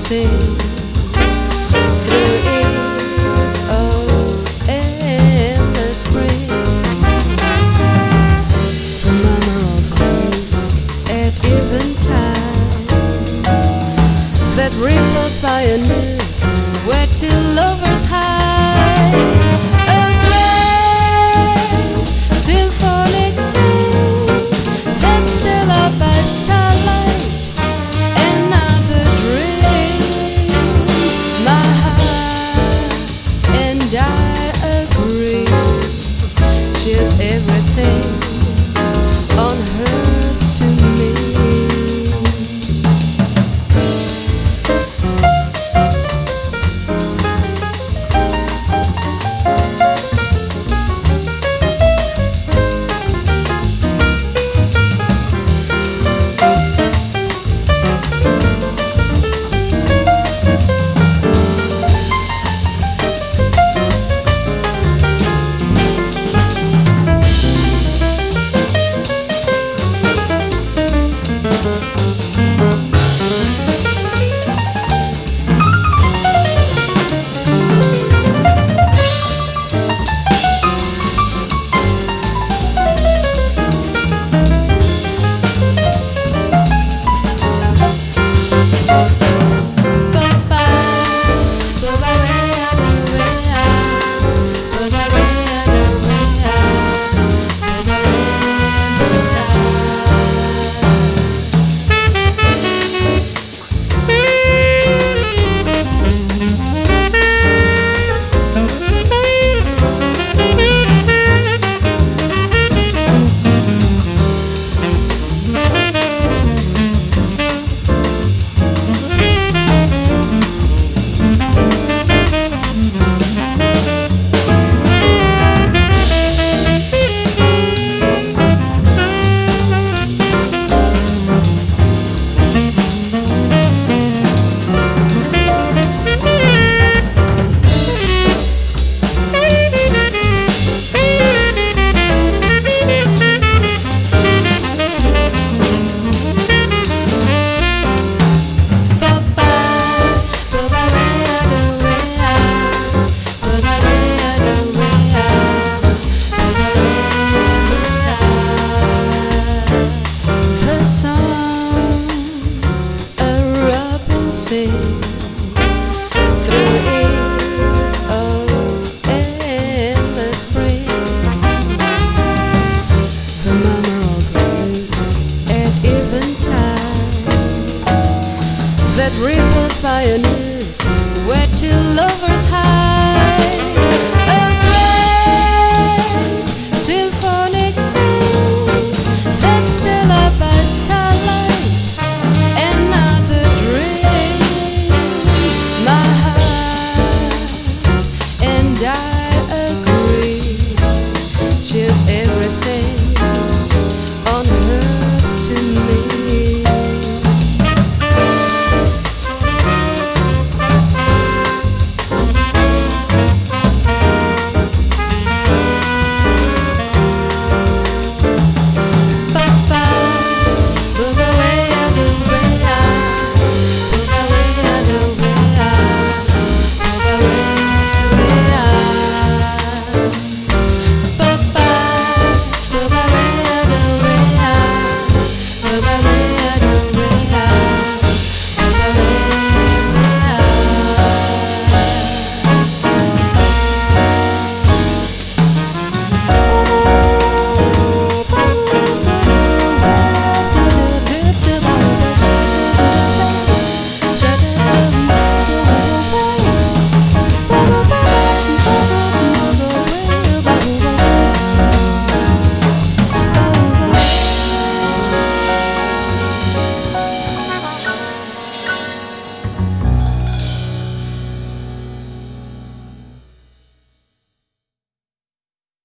sings through ears of endless springs. The murmur of lake at eventide that ripples by a nook where two lovers hide. A great symphonic thing that's still up by starlight. Another dream. My heart and I agree. She's everything on earth to me. Through ears of endless springs. The murmur of a lake at eventide that ripples by a nook where two lovers hide.